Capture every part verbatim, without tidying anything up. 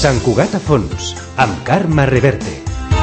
Sant Cugat a fons, amb Carme Reverte.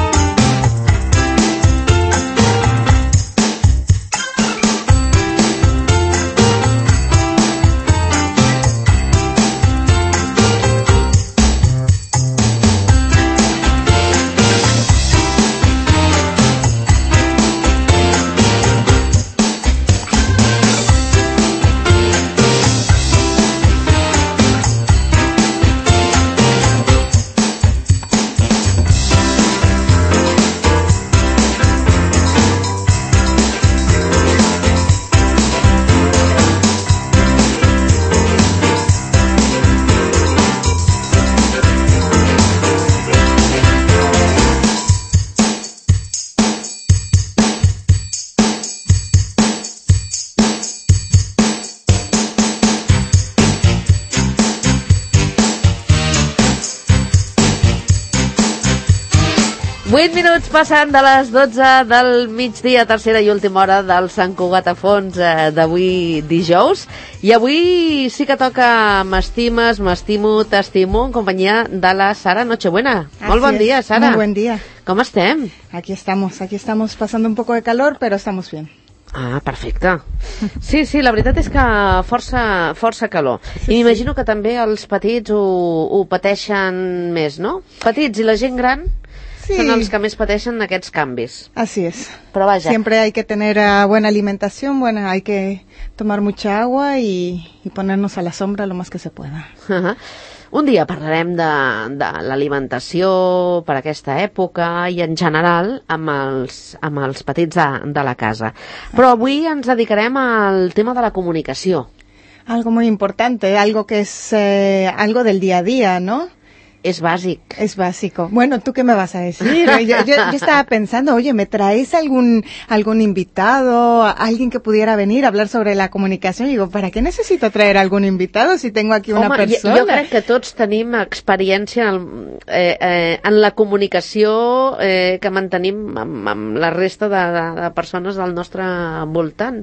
vuit minuts passant de les dotze del migdia, tercera i última hora del Sant Cugat a fons eh, d'avui dijous. I avui sí que toca M'estimes, m'estimo, t'estimo, en companyia de la Sara Nochebuena. Así Molt bon es. dia, Sara. Muy buen día. Com estem? Aquí estamos, aquí estamos pasando un poco de calor, pero estamos bien. Ah, perfecte. Sí, sí, la veritat és que força, força calor. Sí, I m'imagino que també els petits ho, ho pateixen més, no? Petits i la gent gran Sí. són els que més pateixen aquests canvis. Así es. Però vaja. Siempre hay que tener uh, buena alimentación, buena, hay que tomar mucha agua y, y ponernos a la sombra lo más que se pueda. Uh-huh. Un dia parlarem de, de l'alimentació per aquesta època i en general amb els, amb els petits de, de la casa. Però avui ens dedicarem al tema de la comunicació. Algo muy importante, algo que es eh, algo del día a día, ¿no? És bàsic. Es básico. Bueno, ¿tú qué me vas a decir? Yo, yo, yo estaba pensando, oye, ¿me traes algún algún invitado, alguien que pudiera venir a hablar sobre la comunicación? Y digo, ¿para qué necesito traer algún invitado si tengo aquí una Home, persona? Jo, jo crec que tots tenim experiència en, el, eh, eh, en la comunicació eh, que mantenim amb, amb la resta de, de, de persones del nostre voltant.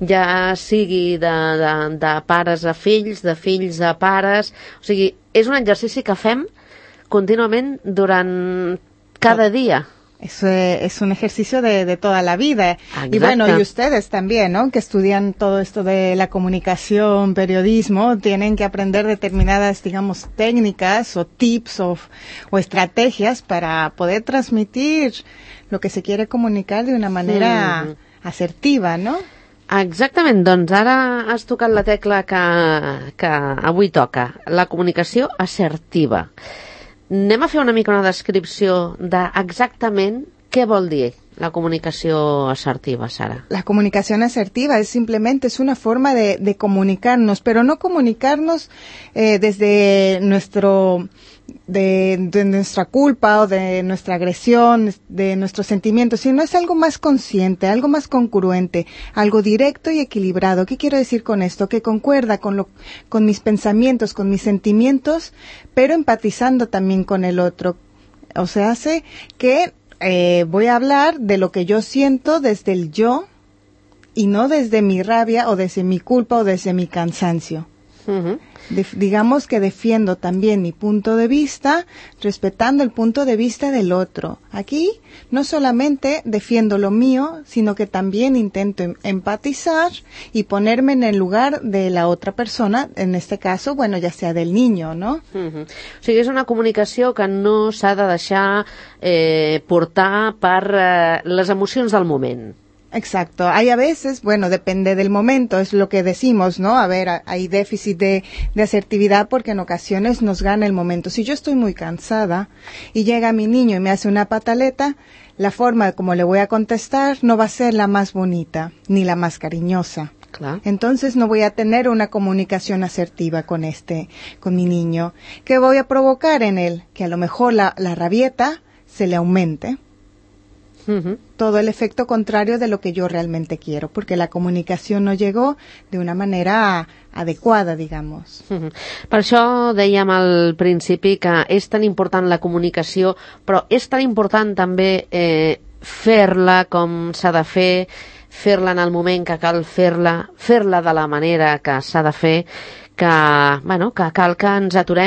Ja sigui de, de, de pares a fills, de fills a pares... O sigui, és un exercici que fem continuamente durante cada día. Es, eh, es un ejercicio de, de toda la vida. Exacto. Y bueno, y ustedes también, ¿no? Que estudian todo esto de la comunicación, periodismo, tienen que aprender determinadas, digamos, técnicas o tips o, o estrategias para poder transmitir lo que se quiere comunicar de una manera mm. asertiva, ¿no? Exactament, doncs ara has tocat la tecla que, que avui toca, la comunicació assertiva. Anem a fer una mica una descripció d'exactament què vol dir la comunicació asertiva, Sara. La comunicación asertiva es simplemente es una forma de, de comunicarnos, pero no comunicarnos eh, desde nuestro de, de nuestra culpa o de nuestra agresión, de nuestros sentimientos, sino es algo más consciente, algo más congruente, algo directo y equilibrado. ¿Qué quiero decir con esto? Que concuerda con lo, con mis pensamientos, con mis sentimientos, pero empatizando también con el otro. O sea, hace que eh, voy a hablar de lo que yo siento desde el yo y no desde mi rabia o desde mi culpa o desde mi cansancio. Uh-huh. De, digamos que defiendo también mi punto de vista, respetando el punto de vista del otro. Aquí no solamente defiendo lo mío, sino que también intento em empatizar y ponerme en el lugar de la otra persona, en este caso, bueno, ya sea del niño, ¿no? Uh-huh. O sigui, és una comunicació que no s'ha de deixar eh, portar per eh, les emocions del moment. Exacto. Hay a veces, bueno, depende del momento, es lo que decimos, ¿no? A ver, hay déficit de, de asertividad porque en ocasiones nos gana el momento. Si yo estoy muy cansada y llega mi niño y me hace una pataleta, la forma como le voy a contestar no va a ser la más bonita ni la más cariñosa. Clar. Entonces no voy a tener una comunicación asertiva con este, con mi niño. ¿Qué voy a provocar en él? Que a lo mejor la, la rabieta se le aumente. Uh-huh. Todo el efecto contrario de lo que yo realmente quiero, porque la comunicación no llegó de una manera adequada, digamos. Uh-huh. Per això dèiem al principi que és tan important la comunicació, però és tan important també eh, fer-la com s'ha de fer, fer-la en el moment que cal fer-la, fer-la de la manera que s'ha de fer, que, bueno, que cal que ens aturem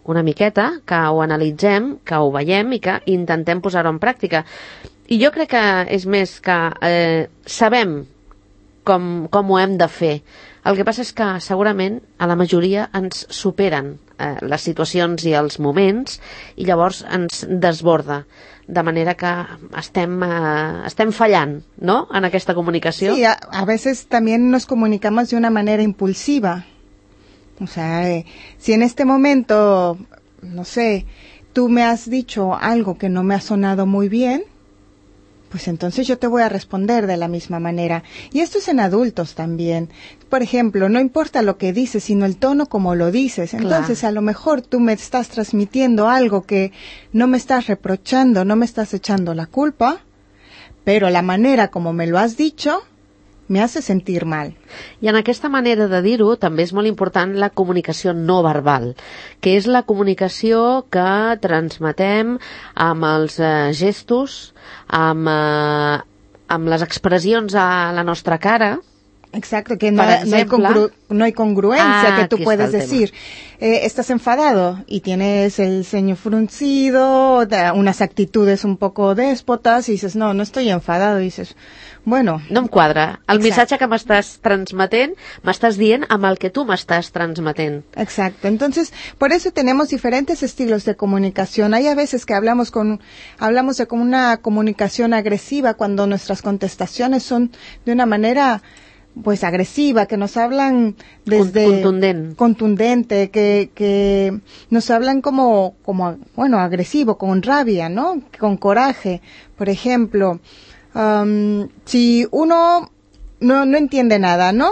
una miqueta, que ho analitzem, que ho veiem i que intentem posar-ho en pràctica. I jo crec que és més que eh, sabem com, com ho hem de fer. El que passa és que segurament a la majoria ens superen eh, les situacions i els moments i llavors ens desborda, de manera que estem, eh, estem fallant, ¿no?, en aquesta comunicació. Sí, a, a veces también nos comunicamos de una manera impulsiva. O sea, eh, si en este momento, no sé, tú me has dicho algo que no me ha sonado muy bien, pues entonces yo te voy a responder de la misma manera. Y esto es en adultos también. Por ejemplo, no importa lo que dices, sino el tono como lo dices. Entonces, claro, a lo mejor tú me estás transmitiendo algo que no me estás reprochando, no me estás echando la culpa, pero la manera como me lo has dicho me hace sentir mal. I en aquesta manera de dir-ho també és molt important la comunicació no verbal, que és la comunicació que transmetem amb els eh, gestos, amb, eh, amb les expressions a la nostra cara. Exacto, que no, no, hay, congru no hay congruencia, ah, que tú puedes decir, eh, estás enfadado y tienes el ceño fruncido, unas actitudes un poco déspotas y dices, no, no estoy enfadado, y dices, bueno... No em quadra. El exacte. Missatge que m'estàs transmetent, m'estàs dient amb el que tu m'estàs transmetent. Exacto. Entonces, por eso tenemos diferentes estilos de comunicación. Hay a veces que hablamos con, hablamos de una comunicación agresiva cuando nuestras contestaciones son de una manera... pues agresiva, que nos hablan desde contundente, contundente que, que nos hablan como, como, bueno, agresivo, con rabia, ¿no? Con coraje. Por ejemplo, um, si uno no, no entiende nada, ¿no?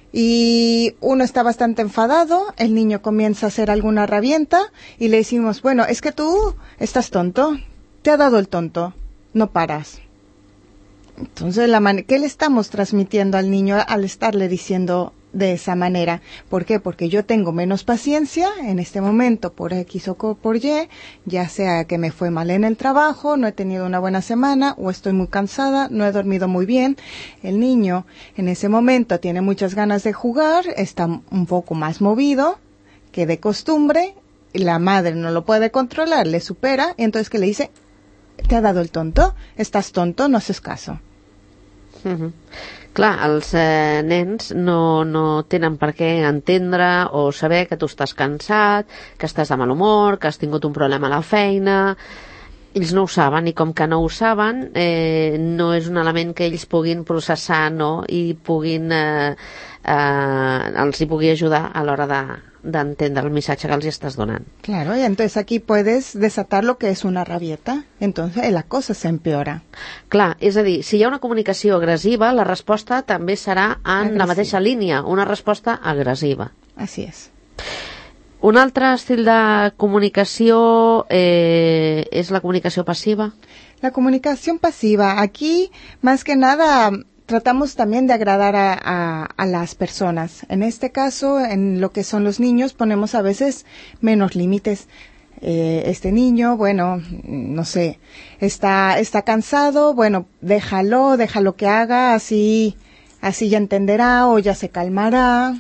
Y uno está bastante enfadado, el niño comienza a hacer alguna rabienta y le decimos, bueno, es que tú estás tonto, te ha dado el tonto, no paras. Entonces, la man- ¿qué le estamos transmitiendo al niño al estarle diciendo de esa manera? ¿Por qué? Porque yo tengo menos paciencia en este momento por X o por Y, ya sea que me fue mal en el trabajo, no he tenido una buena semana o estoy muy cansada, no he dormido muy bien. El niño en ese momento tiene muchas ganas de jugar, está un poco más movido que de costumbre, la madre no lo puede controlar, le supera, y entonces ¿qué le dice? Te ha dado el tonto, estàs tonto, no haces caso. Uh-huh. Clar, els eh, nens no, no tenen per què entendre o saber que tu estàs cansat, que estàs de mal humor, que has tingut un problema a la feina. Ells no ho saben, i com que no ho saben, eh, no és un element que ells puguin processar, no? I puguin eh, eh, els hi pugui ajudar a l'hora de d'entendre el missatge que els estàs donant. Claro, y entonces aquí puedes desatar lo que es una rabieta, entonces la cosa se empeora. Clar, és a dir, si hi ha una comunicació agressiva, la resposta també serà en agressiva. La mateixa línia, una resposta agressiva. Así es. Un altre estil de comunicació eh, és la comunicació passiva. La comunicación pasiva, aquí más que nada tratamos también de agradar a, a, a las personas. En este caso, en lo que son los niños, ponemos a veces menos límites. Eh, este niño, bueno, no sé, está, está cansado, bueno, déjalo, déjalo que haga, así, así ya entenderá o ya se calmará.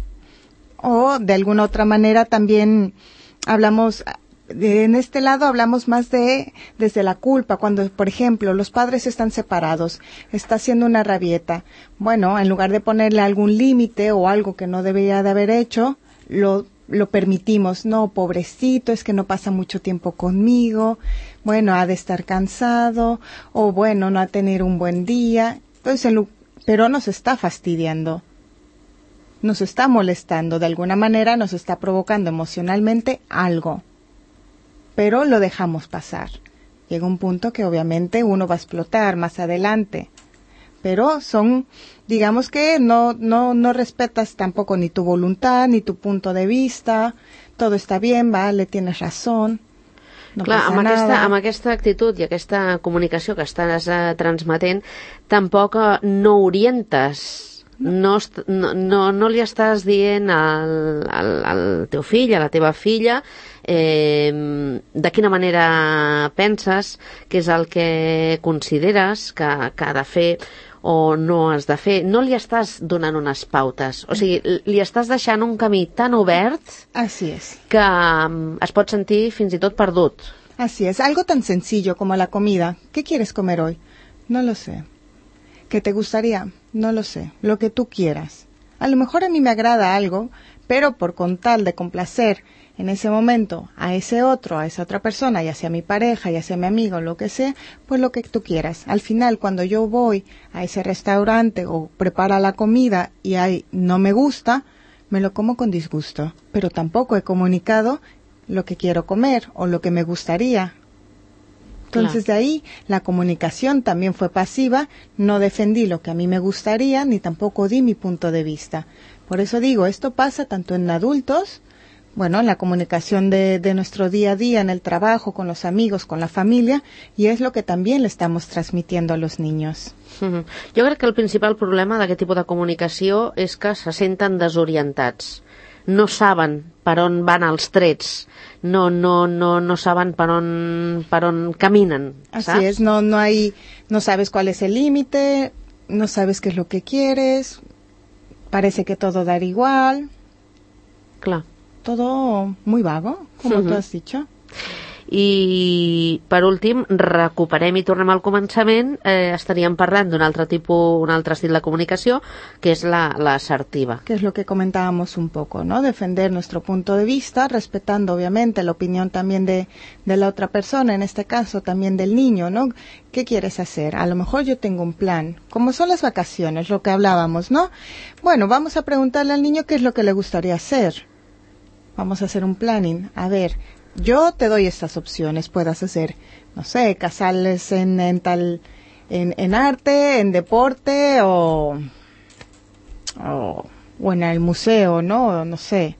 O de alguna otra manera también hablamos... En este lado hablamos más de desde la culpa, cuando, por ejemplo, los padres están separados, está haciendo una rabieta. Bueno, en lugar de ponerle algún límite o algo que no debería de haber hecho, lo, lo permitimos. No, pobrecito, es que no pasa mucho tiempo conmigo, bueno, ha de estar cansado, o bueno, no ha tenido un buen día. Entonces, en lo, pero nos está fastidiando, nos está molestando, de alguna manera nos está provocando emocionalmente algo. Pero lo dejamos pasar. Llega un punto que obviamente uno va a explotar más adelante. Pero son, digamos que no, no, no respetas tampoco ni tu voluntad, ni tu punto de vista. Todo está bien, vale, tienes razón. No Clar, passa amb nada. aquesta, amb aquesta actitud i aquesta comunicació que estàs eh, transmetent, tampoc eh, no orientes. No, no, no, no li estàs dient al, al, al teu fill, a la teva filla, eh, de quina manera penses, què és el que consideres que, que ha de fer, o no has de fer. No li estàs donant unes pautes. O sigui, li estàs deixant un camí tan obert Así es. que um, es pot sentir fins i tot perdut. Así es. Algo tan sencillo como la comida. ¿Qué quieres comer hoy? No lo sé. ¿Qué te gustaría? No lo sé. Lo que tú quieras. A lo mejor a mí me agrada algo, pero por con tal de complacer en ese momento a ese otro, a esa otra persona, ya sea mi pareja, ya sea mi amigo, lo que sea, pues lo que tú quieras. Al final, cuando yo voy a ese restaurante o prepara la comida y ahí no me gusta, me lo como con disgusto, pero tampoco he comunicado lo que quiero comer o lo que me gustaría. Entonces, claro, de ahí la comunicación también fue pasiva, no defendí lo que a mí me gustaría, ni tampoco di mi punto de vista. Por eso digo, esto pasa tanto en adultos, bueno, en la comunicación de, de nuestro día a día, en el trabajo, con los amigos, con la familia, y es lo que también le estamos transmitiendo a los niños. Mm-hmm. Jo crec que el principal problema d'aquest tipus de comunicació és que se senten desorientats. No saben per on van els trets, no, no, no, no saben per on, per on caminen, Así ¿sabes? es, no, no hay, no sabes cuál es el límite, no sabes qué es lo que quieres, parece que todo da igual. Clar. Todo muy vago, como Uh-huh. tú has dicho. I per últim, recuperem i tornem al començament, eh, estaríem parlant d'un altre tipus, un altre estil de comunicació, que és la, la assertiva. Que es lo que comentábamos un poco, ¿no? Defender nuestro punto de vista, respetando obviamente la opinión también de, de la otra persona, en este caso también del niño, ¿no? ¿Qué quieres hacer? A lo mejor yo tengo un plan, como son las vacaciones, lo que hablábamos, ¿no? Bueno, vamos a preguntarle al niño qué es lo que le gustaría hacer. Vamos a hacer un planning. A ver, yo te doy estas opciones. Puedas hacer, no sé, casales en, en tal, en, en arte, en deporte o, o, o en el museo, ¿no? No sé.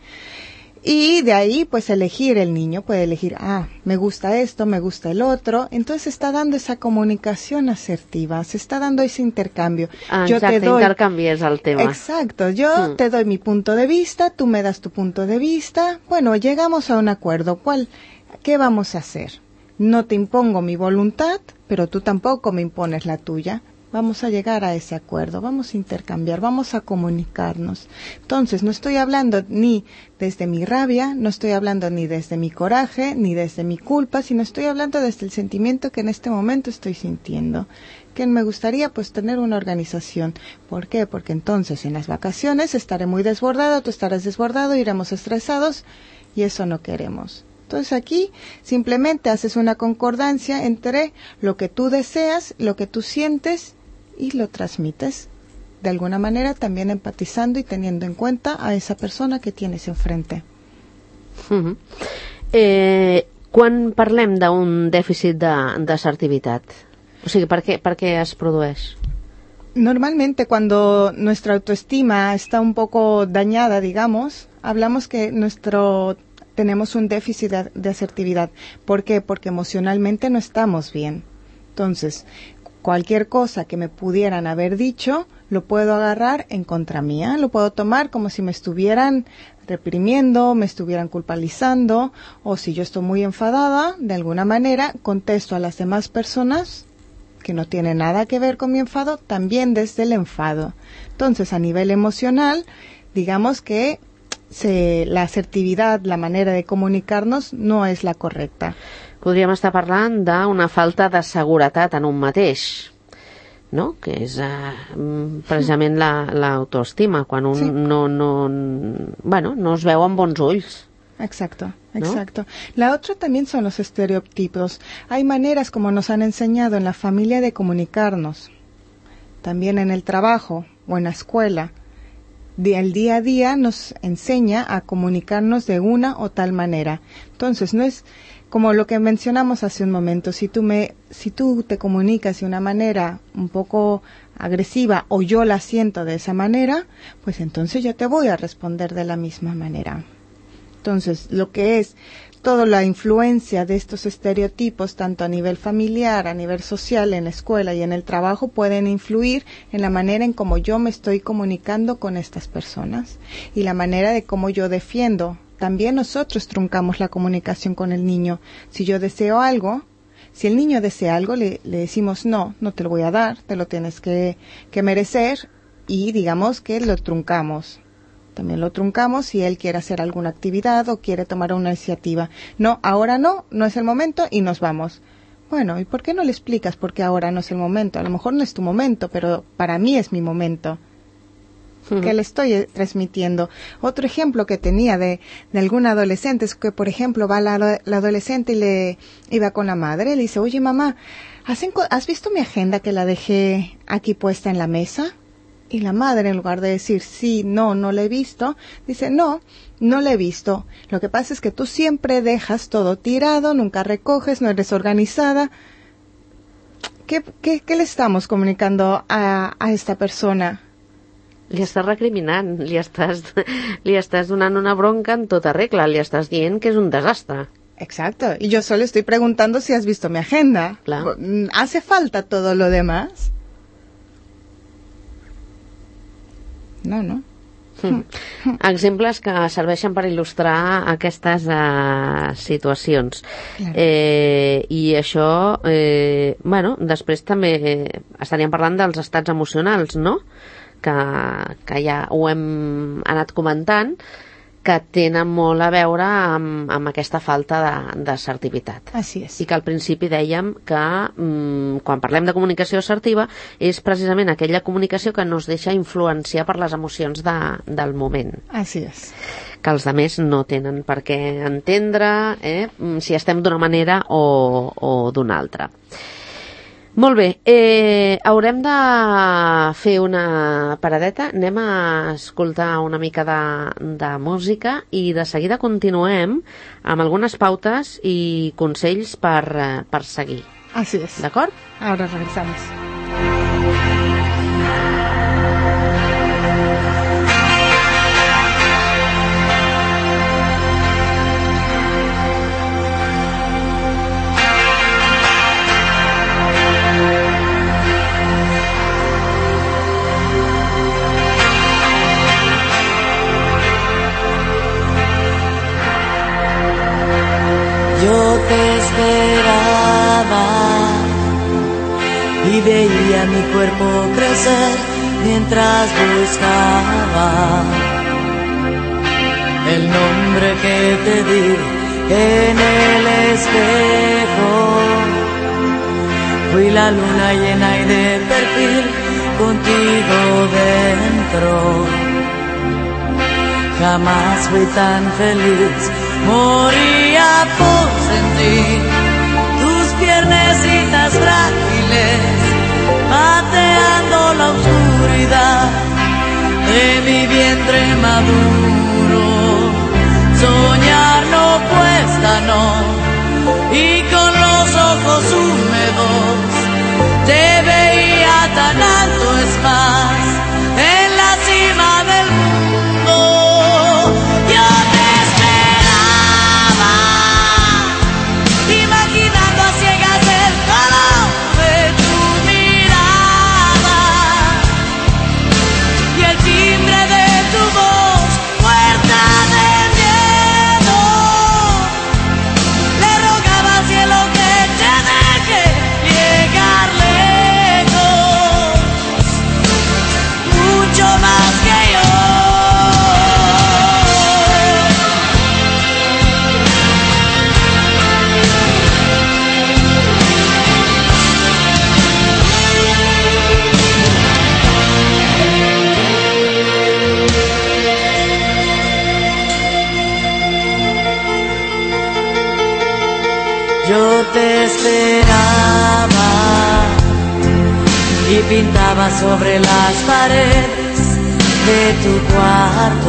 Y de ahí, pues, elegir el niño. Puede elegir, ah, me gusta esto, me gusta el otro. Entonces, se está dando esa comunicación asertiva. Se está dando ese intercambio. Ah, yo exacte, te doy, intercanvi és el tema. Exacto. Yo Mm. te doy mi punto de vista, tú me das tu punto de vista. Bueno, llegamos a un acuerdo. ¿Cuál? ¿Qué vamos a hacer? No te impongo mi voluntad, pero tú tampoco me impones la tuya. Vamos a llegar a ese acuerdo, vamos a intercambiar, vamos a comunicarnos. Entonces, no estoy hablando ni desde mi rabia, no estoy hablando ni desde mi coraje, ni desde mi culpa, sino estoy hablando desde el sentimiento que en este momento estoy sintiendo. Que me gustaría, pues, tener una organización. ¿Por qué? Porque entonces en las vacaciones estaré muy desbordado, tú estarás desbordado, iremos estresados y eso no queremos. Entonces aquí simplemente haces una concordancia entre lo que tú deseas, lo que tú sientes y lo transmites. De alguna manera también empatizando y teniendo en cuenta a esa persona que tienes enfrente. Uh-huh. eh, quan parlem d'un dèficit de- d'assertivitat, o sigui, per què, per què es produeix? Normalmente cuando nuestra autoestima está un poco dañada, digamos, hablamos que nuestro tenemos un déficit de, de asertividad. ¿Por qué? Porque emocionalmente no estamos bien. Entonces, cualquier cosa que me pudieran haber dicho, lo puedo agarrar en contra mía, lo puedo tomar como si me estuvieran reprimiendo, me estuvieran culpabilizando, o si yo estoy muy enfadada, de alguna manera contesto a las demás personas que no tiene nada que ver con mi enfado, también desde el enfado. Entonces, a nivel emocional, digamos que se, la asertividad, la manera de comunicarnos no es la correcta. Podríem estar parlant d'una falta de seguretat en un mateix, no? Que és eh, precisament la- l'autoestima, quan un Sí. no, no, bueno, no es veu amb bons ulls. Exacto, ¿No? exacto. La otra también son los estereotipos. Hay maneras, como nos han enseñado en la familia, de comunicarnos. También en el trabajo o en la escuela. De- El día a día nos enseña a comunicarnos de una o tal manera. Entonces, no es como lo que mencionamos hace un momento. Si tú me, si tú te comunicas de una manera un poco agresiva o yo la siento de esa manera, pues entonces yo te voy a responder de la misma manera. Entonces, lo que es toda la influencia de estos estereotipos, tanto a nivel familiar, a nivel social, en la escuela y en el trabajo, pueden influir en la manera en cómo yo me estoy comunicando con estas personas y la manera de cómo yo defiendo. También nosotros truncamos la comunicación con el niño. Si yo deseo algo, Si el niño desea algo, le, le decimos, no, no te lo voy a dar, te lo tienes que, que merecer, y digamos que lo truncamos. También lo truncamos si él quiere hacer alguna actividad o quiere tomar una iniciativa. No, ahora no, no es el momento y nos vamos. Bueno, ¿y por qué no le explicas por qué ahora no es el momento? A lo mejor no es tu momento, pero para mí es mi momento. Uh-huh. ¿Qué le estoy transmitiendo? Otro ejemplo que tenía de, de algún adolescente es que, por ejemplo, va la, la adolescente y le iba con la madre y le dice, oye, mamá, ¿has, ¿has visto mi agenda que la dejé aquí puesta en la mesa? Y la madre, en lugar de decir, sí, no, no la he visto, dice, no, no la he visto. Lo que pasa es que tú siempre dejas todo tirado, nunca recoges, no eres organizada. ¿Qué, qué, qué le estamos comunicando a, a esta persona? Li estàs recriminant, li estàs, li estàs donant una bronca en tota regla, li estàs dient que és un desastre. Exacto, y yo solo estoy preguntando si has visto mi agenda. Claro. ¿Hace falta todo lo demás? No, no. Mm. Exemples que serveixen per il·lustrar aquestes uh, situacions. Claro. Eh, I això, eh, bueno, després també estaríem parlant dels estats emocionals, no? Que, que ja ho hem anat comentant, que tenen molt a veure amb, amb aquesta falta de, d'assertivitat. Així és. I que al principi dèiem que mm, quan parlem de comunicació assertiva és precisament aquella comunicació que no es deixa influenciar per les emocions de, del moment. Així és. Que els altres no tenen per què entendre eh, si estem d'una manera o, o d'una altra. Molt bé, eh, haurem de fer una paradeta, anem a escoltar una mica de, de música i de seguida continuem amb algunes pautes i consells per, per seguir. Así es. D'acord? Ahora regresamos. Yo te esperaba y veía mi cuerpo crecer mientras buscaba el nombre que te di en el espejo. Fui la luna llena y de perfil contigo dentro. Jamás fui tan feliz. Moría por sentir tus piernecitas frágiles pateando la oscuridad de mi vientre maduro. Soñar no cuesta, no, y con los ojos húmedos te veía tan alto, es más, en la cima del mundo. Yo te imaginando a ciegas el color de tu mirada y el timbre de tu voz, puerta de miedo. Le rogaba al cielo que te deje llegar lejos, mucho más que yo. Yo te esperaba y pintaba sobre las paredes de tu cuarto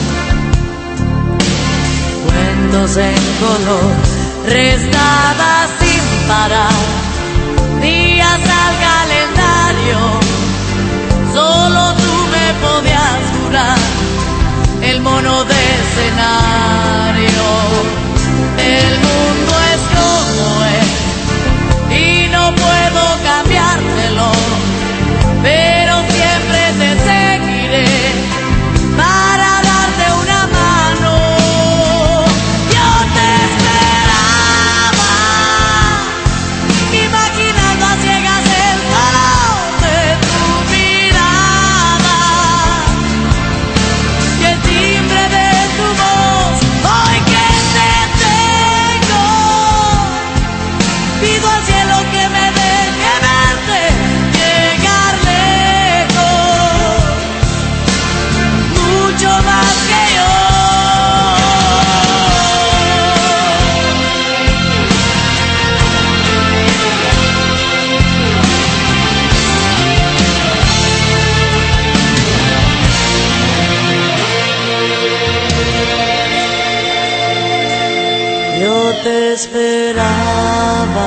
cuentos en color, rezaba sin parar días al calendario. Solo tú me podías jurar el mono de escenario. El mundo es como es y no puedo cambiártelo, pero siempre te seguiré para darte una mano. Yo te esperaba esperaba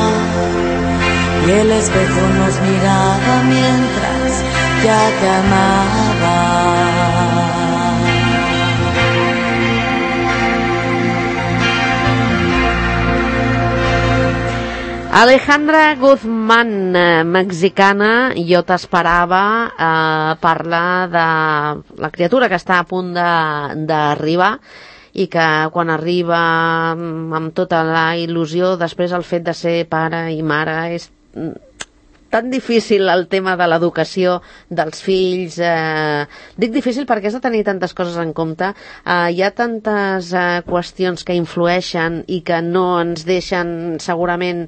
y el espejo nos miraba mientras ya te amaba. Alejandra Guzmán, eh, mexicana, Jo t'esperava, eh, parla de la criatura que està a punt d'arribar i que quan arriba amb tota la il·lusió, després el fet de ser pare i mare és tan difícil el tema de l'educació dels fills. Eh, dic difícil perquè has de tenir tantes coses en compte. Eh, hi ha tantes eh, qüestions que influeixen i que no ens deixen segurament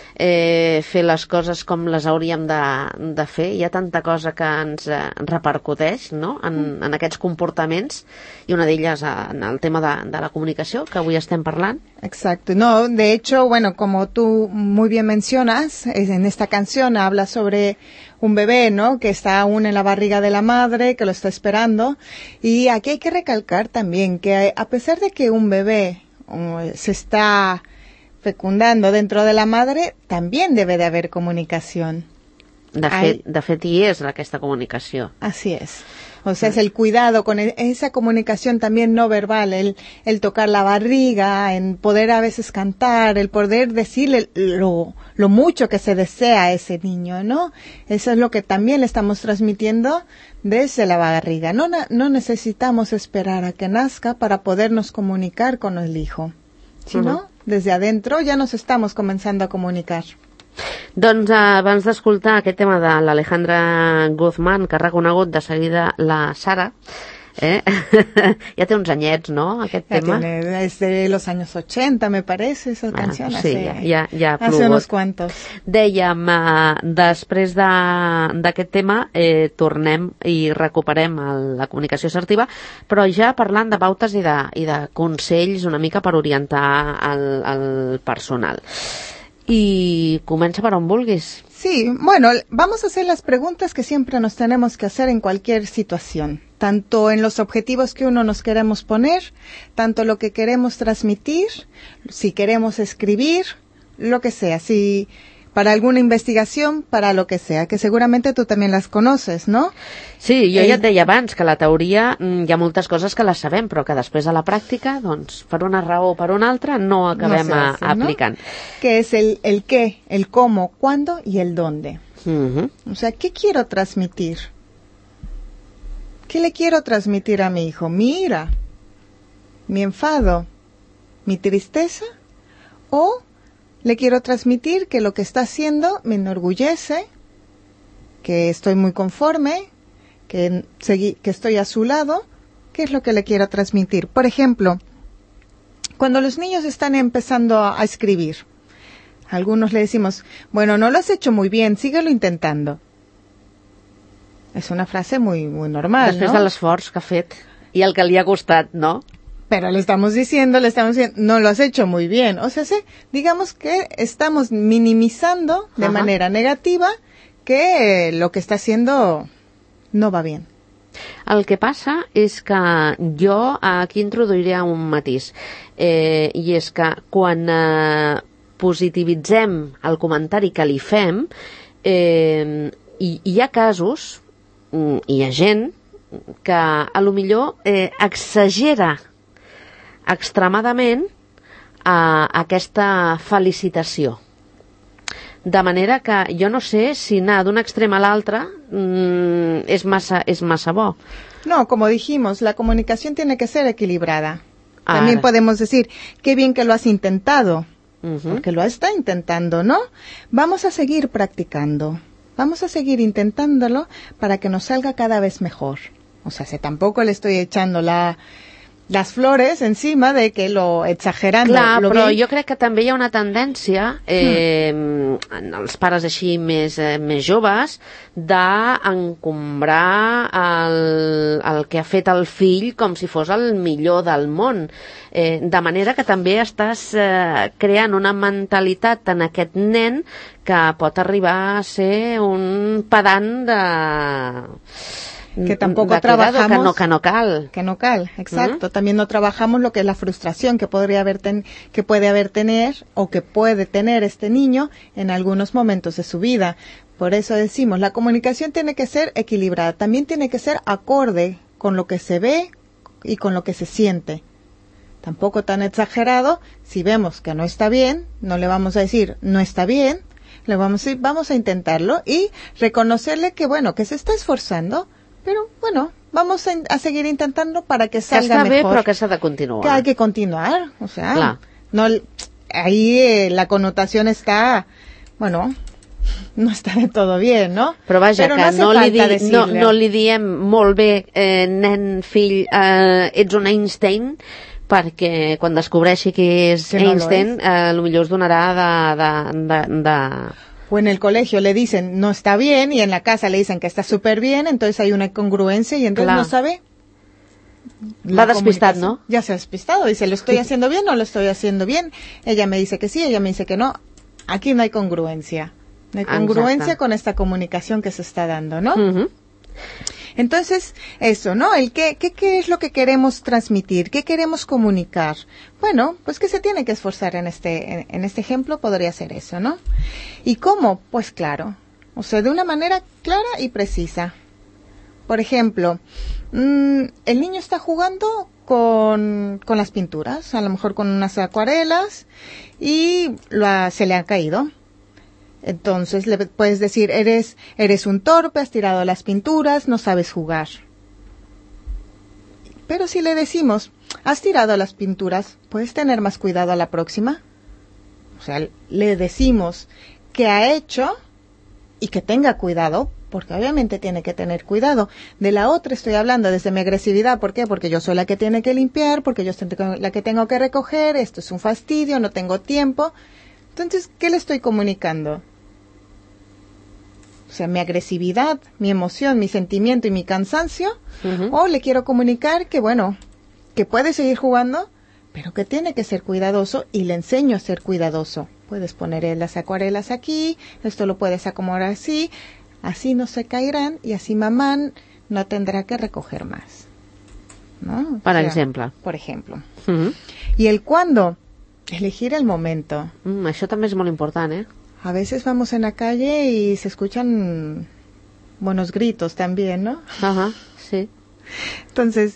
eh, fer les coses com les hauríem de, de fer. Hi ha tanta cosa que ens eh, repercuteix, ¿no?, en, en aquests comportaments, i una d'elles eh, en el tema de, de la comunicació, que avui estem parlant. Exacto. No, de hecho, bueno, como tú muy bien mencionas, en esta canción habla sobre un bebé, ¿no?, que está aún en la barriga de la madre, que lo está esperando. Y aquí hay que recalcar también que a pesar de que un bebé um, se está fecundando dentro de la madre, también debe de haber comunicación. De fet, de fet hi és aquesta comunicació. Así es. O sea, es el cuidado con el, esa comunicación también no verbal, el, el tocar la barriga, en poder a veces cantar, el poder decirle lo, lo mucho que se desea a ese niño, ¿no? Eso es lo que también le estamos transmitiendo desde la barriga. No, no necesitamos esperar a que nazca para podernos comunicar con el hijo, sino uh-huh. desde adentro ya nos estamos comenzando a comunicar. Doncs eh, abans d'escoltar aquest tema de l'Alejandra Guzmán, que ha reconegut de seguida la Sara, eh? ja té uns anyets, no, aquest ya tema? Tiene, es de los años ochenta, me parece, esa bueno, canción. sí, hace, ja, ja, ja ha hace unos cuantos. Dèiem, eh, després d'aquest de, tema, eh, tornem i recuperem el, la comunicació assertiva, però ja parlant de pautes i de, i de consells una mica per orientar el, el personal. Y comienza para un vulguis. Sí, bueno, vamos a hacer las preguntas que siempre nos tenemos que hacer en cualquier situación, tanto en los objetivos que uno nos queremos poner, tanto lo que queremos transmitir, si queremos escribir, lo que sea, si para alguna investigación, para lo que sea, que seguramente tú también las conoces, ¿no? Sí, jo eh, ja et deia abans que la teoria hi ha moltes coses que les sabem, però que després a la pràctica, doncs, per una raó o per una altra, no acabem no hace, aplicant. ¿no? Que es el, el qué, el cómo, cuándo y el dónde. Uh-huh. O sea, ¿qué quiero transmitir? ¿Qué le quiero transmitir a mi hijo? ¿Mi ira? ¿Mi enfado? ¿Mi tristeza? ¿O le quiero transmitir que lo que está haciendo me enorgullece, que estoy muy conforme, que, que estoy a su lado? ¿Qué es lo que le quiero transmitir? Por ejemplo, cuando los niños están empezando a, a escribir, a algunos le decimos, bueno, no lo has hecho muy bien, síguelo intentando. Es una frase muy, muy normal, Després ¿no? de l'esforç que ha fet i el que li ha costat, ¿no? Pero le estamos diciendo, le estamos diciendo, no lo has hecho muy bien. O sea, sí, digamos que estamos minimizando de Ajá. manera negativa que eh, lo que está haciendo no va bien. El que passa és que jo aquí introduiré un matís, eh, i és que quan eh, positivitzem el comentari que li fem, eh, hi, hi ha casos, hi ha gent que a lo millor eh, exagera extremadament a aquesta felicitació. De manera que jo no sé si anar d'un extrem a l'altre mmm, és, massa, és massa bo. No, como dijimos, la comunicación tiene que ser equilibrada. Ahora. También podemos decir, qué bien que lo has intentado, Uh-huh. porque lo está intentando, ¿no? Vamos a seguir practicando, vamos a seguir intentándolo para que nos salga cada vez mejor. O sea, si tampoco le estoy echando la... las flores encima de que lo exagerando. Clar, lo però bien... jo crec que també hi ha una tendència eh, mm. en els pares així més, eh, més joves d'encombrar el, el que ha fet el fill com si fos el millor del món. Eh, de manera que també estàs eh, creant una mentalitat en aquest nen que pot arribar a ser un pedant de... que tampoco de cuidado, trabajamos... que no, que no cal. Que no cal, exacto. También no trabajamos lo que es la frustración que podría haber ten- que puede haber tener o que puede tener este niño en algunos momentos de su vida. Por eso decimos, la comunicación tiene que ser equilibrada, también tiene que ser acorde con lo que se ve y con lo que se siente. Tampoco tan exagerado. Si vemos que no está bien, no le vamos a decir no está bien, le vamos a decir vamos a intentarlo y reconocerle que bueno, que se está esforzando, pero bueno, vamos a, a seguir intentando para que salga que està mejor. bé, però que s'ha de continuar. Que hay que continuar, o sea, Clar. no, ahí eh, la connotación está, bueno, no está de todo bien, ¿no? Però vaja, Però que no hace no, li falta di, no, decirle. no li diem molt bé, eh, nen, fill, eh, ets un Einstein, perquè quan descobreixi que és Que no lo Einstein, eh, potser us donarà de... de, de, de... O en el colegio le dicen no está bien y en la casa le dicen que está súper bien, entonces hay una incongruencia y entonces Clar. no sabe. Va despistat, comunicación. ¿no? Ya se ha despistado, dice, ¿lo estoy haciendo bien o lo estoy haciendo bien? Ella me dice que sí, ella me dice que no. Aquí no hay congruencia. No hay congruencia Exacte. con esta comunicación que se está dando, ¿no? Uh -huh. Entonces, eso, ¿no? El qué, qué, qué es lo que queremos transmitir, qué queremos comunicar. Bueno, pues que se tiene que esforzar en este, en, en este ejemplo podría ser eso, ¿no? ¿Y cómo? Pues claro, o sea, de una manera clara y precisa. Por ejemplo, mmm, el niño está jugando con, con las pinturas, a lo mejor con unas acuarelas y lo ha- se le ha caído. Entonces le puedes decir, eres, eres un torpe, has tirado las pinturas, no sabes jugar. Pero si le decimos, has tirado las pinturas, ¿puedes tener más cuidado a la próxima? O sea, le decimos que ha hecho y que tenga cuidado, porque obviamente tiene que tener cuidado. De la otra estoy hablando desde mi agresividad, ¿por qué? Porque yo soy la que tiene que limpiar, porque yo soy la que tengo que recoger, esto es un fastidio, no tengo tiempo. Entonces, ¿qué le estoy comunicando? O sea, mi agresividad, mi emoción, mi sentimiento y mi cansancio, Uh-huh. o le quiero comunicar que, bueno, que puede seguir jugando, pero que tiene que ser cuidadoso y le enseño a ser cuidadoso. Puedes poner eh, las acuarelas aquí, esto lo puedes acomodar así, así no se caerán y así mamá no tendrá que recoger más. ¿No? O Per sea, exemple. Por ejemplo. Uh -huh. Y el cuándo, elegir el momento. Mm, això també és molt important, eh? A veces vamos en la calle y se escuchan buenos gritos también, ¿no? Ajá, sí. Entonces,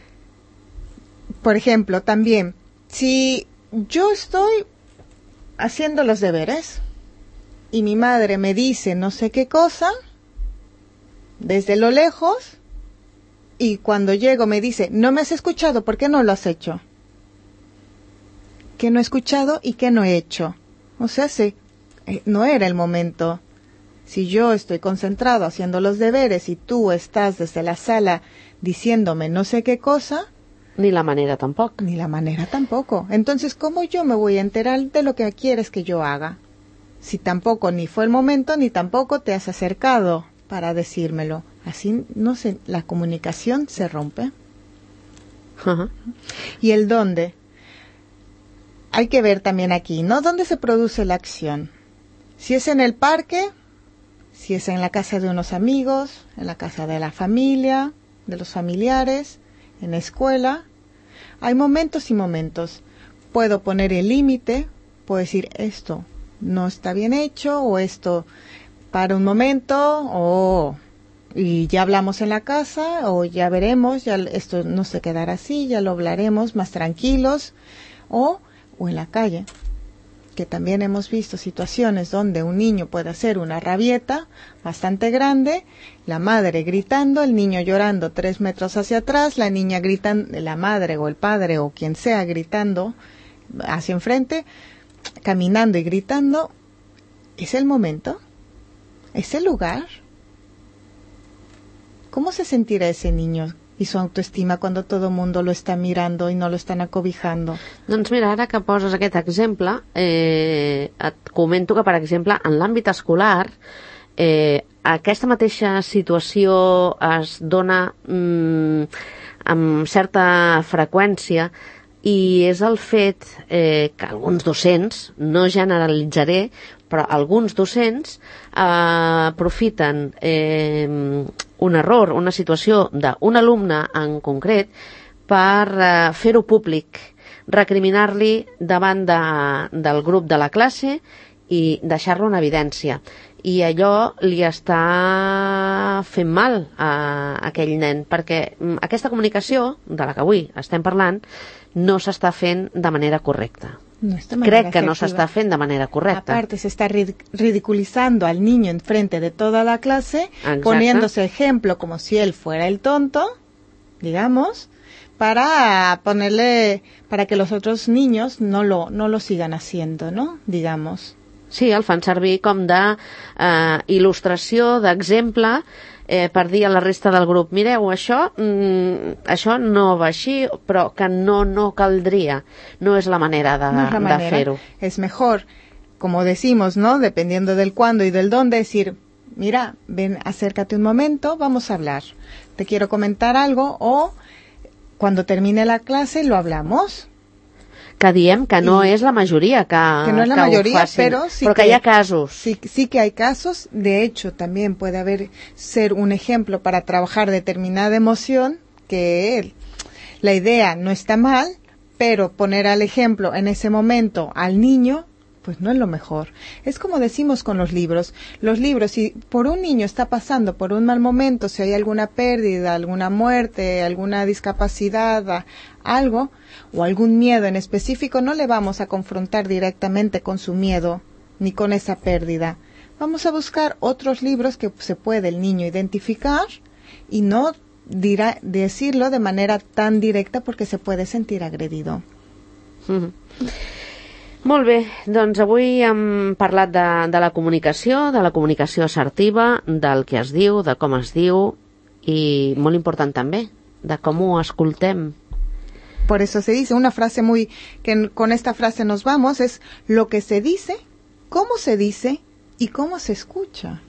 por ejemplo, también, si yo estoy haciendo los deberes y mi madre me dice no sé qué cosa, desde lo lejos, y cuando llego me dice, no me has escuchado, ¿por qué no lo has hecho? ¿Qué no he escuchado y qué no he hecho? O sea, se, eh, no era el momento. Si yo estoy concentrado haciendo los deberes y tú estás desde la sala diciéndome no sé qué cosa, Ni la manera tampoc. ni la manera tampoco. Entonces, ¿cómo yo me voy a enterar de lo que quieres que yo haga? Si tampoco ni fue el momento, ni tampoco te has acercado para decírmelo. Así, no sé, la comunicación se rompe. Ajá. ¿Y el dónde? Hay que ver también aquí, ¿no? ¿Dónde se produce la acción? Si es en el parque, si es en la casa de unos amigos, en la casa de la familia, de los familiares, en la escuela. Hay momentos y momentos. Puedo poner el límite, puedo decir esto no está bien hecho, o esto para un momento, o y ya hablamos en la casa, o ya veremos, ya esto no se quedará así, ya lo hablaremos más tranquilos, o, o en la calle, que también hemos visto situaciones donde un niño puede hacer una rabieta bastante grande, la madre gritando, el niño llorando tres metros hacia atrás, la niña gritando, la madre o el padre o quien sea gritando hacia enfrente, caminando y gritando. ¿Es el momento? ¿Es el lugar? ¿Cómo se sentirá ese niño y su autoestima cuando todo el mundo lo está mirando y no lo están acobijando? Doncs mira, ara que poses aquest exemple, eh, et comento que, per exemple, en l'àmbit escolar, eh, aquesta mateixa situació es dona mm, amb certa freqüència, i és el fet eh, que alguns docents, no generalitzaré, però alguns docents eh, aprofiten eh, un error, una situació d'un alumne en concret per eh, fer-ho públic, recriminar-li davant de, del grup de la classe i deixar-lo en evidència. I allò li està fent mal a aquell nen, perquè aquesta comunicació de la que avui estem parlant no s'està fent de manera correcta. No Crec que no se está haciendo de manera correcta. Aparte, se está ridiculizando al niño en frente de toda la clase, Exacto. poniéndose ejemplo como si él fuera el tonto, digamos, para ponerle, para que los otros niños no lo, no lo sigan haciendo, ¿no? Digamos. Sí, el fan servir com de eh, il·lustració, d'exemple, eh, per dir a la resta del grup, mireu, això, mm, això no va així, però que no, no caldria. No és la manera de, no es la manera. de fer-ho. Es mejor, como decimos, ¿no? Dependiendo del cuándo y del dónde, decir, mira, ven, acércate un momento, vamos a hablar. Te quiero comentar algo, o cuando termine la clase lo hablamos. Que diem que no y, és la majoria que, que no es la que mayoría, ho facin, pero sí però que, que hi ha casos. Sí, sí que hay casos. De hecho, también puede haber ser un ejemplo para trabajar determinada emoción, que él, la idea no está mal, pero poner al ejemplo en ese momento al niño, pues no es lo mejor. Es como decimos con los libros. Los libros, si por un niño está pasando por un mal momento, si hay alguna pérdida, alguna muerte, alguna discapacidad, algo, o algún miedo en específico, no le vamos a confrontar directamente con su miedo ni con esa pérdida. Vamos a buscar otros libros que se puede el niño identificar y no dirá, decirlo de manera tan directa porque se puede sentir agredido. Mm-hmm. Molt bé, doncs avui hem parlat de, de la comunicació, de la comunicació assertiva, del que es diu, de com es diu i, molt important també, de com ho escoltem. Por eso se dice, una frase muy, que con esta frase nos vamos, es lo que se dice, cómo se dice y cómo se escucha.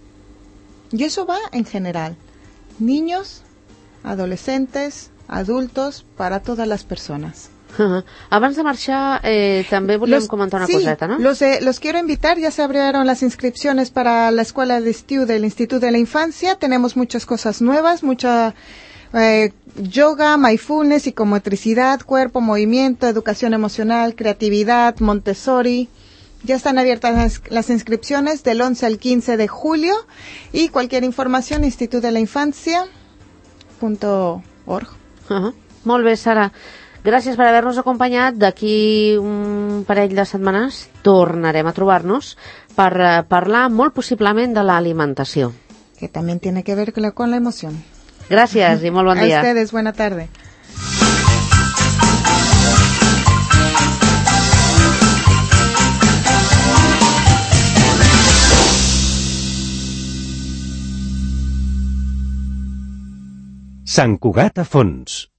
Y eso va en general. Niños, adolescentes, adultos, para todas las personas. Uh-huh. Abans de marxar, eh, també volíem los, comentar una sí, coseta, ¿no? Los, eh, los quiero invitar, ya se abrieron las inscripciones para la escuela de estiu del Instituto de la Infancia. Tenemos muchas cosas nuevas, mucha eh, yoga, mindfulness, psicomotricidad, cuerpo, movimiento, educación emocional, creatividad, Montessori. Ya están abiertas las, las inscripciones del once al quince de julio y cualquier información instituto de la infancia punto org. Uh-huh. Molt bé, Sara. Gràcies per haver-nos acompanyat. D'aquí un parell de setmanes tornarem a trobar-nos per uh, parlar molt possiblement de l'alimentació. Que también tiene que ver con la emoción. Gràcies i molt bon dia. A ustedes, buena tarde. Sant Cugat a Fons.